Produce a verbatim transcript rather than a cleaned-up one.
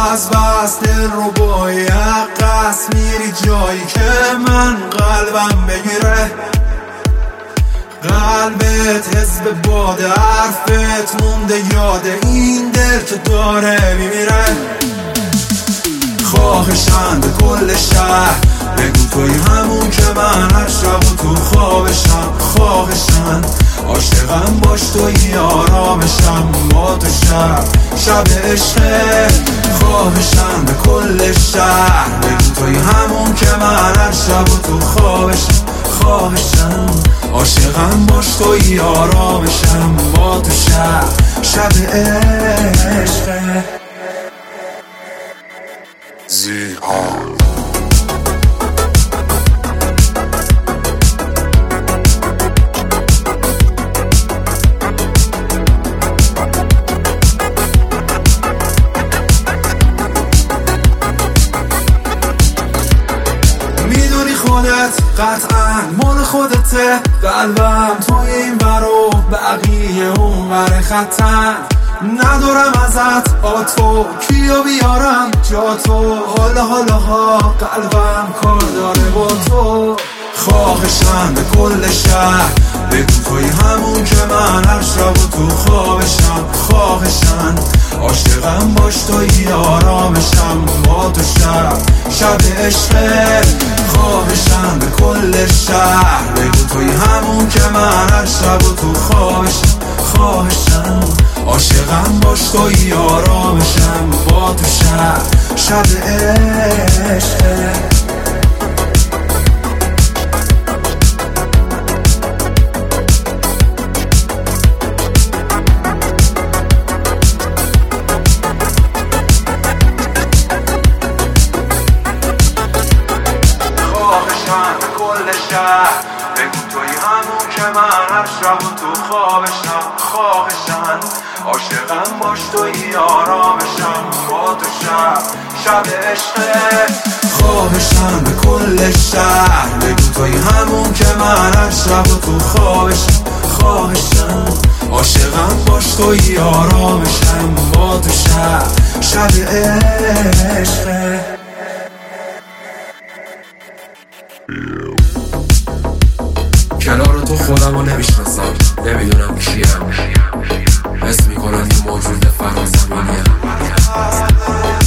از بس دل رو باید قصد میری جایی که من قلبم بگیره. قلبت حزب باده، حرفت مونده یاده این دل که داره میمیره. خواهشم به کل شهر بگو توی همون که من هر شب و تو خوابشم. خواهشم عاشقم باش توی آرامشم با تو شب شب عشقه. خواهشم به کل شهر بگو توی همون که من هر شب و تو خوابشم. خواهشم عاشقم باش توی آرامشم با تو شب شب عشقه. زیهان خودت قطعا مال خودته. قلبم توی این برو بقیه اون ور خطن. ندارم ازت آتو کیو بیارم جا تو. حالا حالا ها قلبم کار داره با تو. خواهشم به کل شهر بگو توی همون که من هر شب و تو خوابشم. خواهشم عاشقم باش توی آرامشم با تو شب شب عشقه. خواهشم به کل شهر بگو توی همون که من هر شب و تو خوابشم. خواهشم عاشقم باش توی آرامشم با تو شب شب عشقه. بگو توی همون که من هر شب و تو خوابشم. خواهشم عاشقم باش توی آرامشم با تو شب شب عشقه. خواهشم به کل شهر بگو توی همون که من هر شب و تو خوابشم. خواهشم عاشقم باش توی آرامشم با تو شب شب عشقه. کنار تو خودم رو نمیشناسم، نمیدونم کیم. حس میکنم یه موجود فرازمینیم.